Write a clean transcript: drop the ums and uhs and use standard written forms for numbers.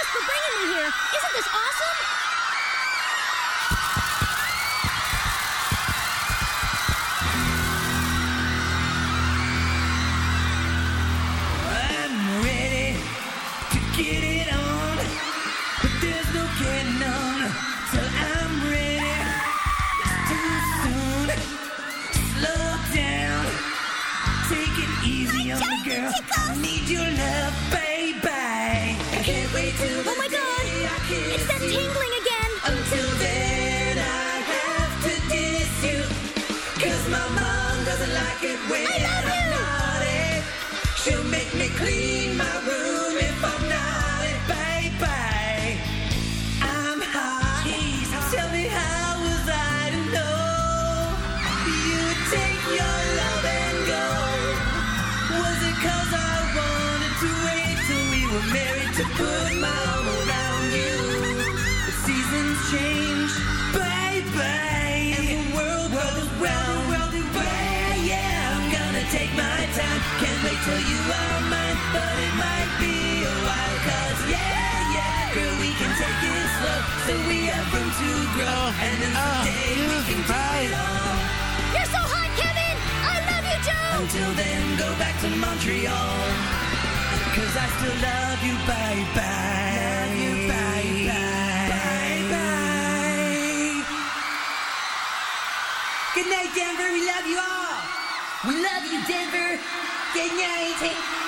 Thanks for bringing me here. Isn't this awesome? I'm ready to get it on, but there's no getting on till I'm ready. It's too soon. Slow down. Take it easy on me, girl. I need your love, baby. I can't wait till the Oh my God! day I kiss It's that you. tingling again. Until then, I have to diss you. 'Cause my mom doesn't like it when I love I'm you. naughty. She'll make me clean my room if I'm naughty, baby. I'm hot. Tell me how was I to know you would take your love and go? Was it 'cause I wanted to wait till we were married to put my arm around you? The seasons change, baby, and the world goes round. Yeah, I'm gonna take my time. Can't wait till you are mine, but it might be a while. 'Cause yeah, girl, we can take it slow, so we have room to grow. And then someday we can do it all. You're so hot, Kevin! I love you, Joe! Until then, go back to Montreal. 'Cause I still love you, bye-bye. Love you, bye-bye. Bye-bye. Good night, Denver. We love you all. We love you, Denver. Good night.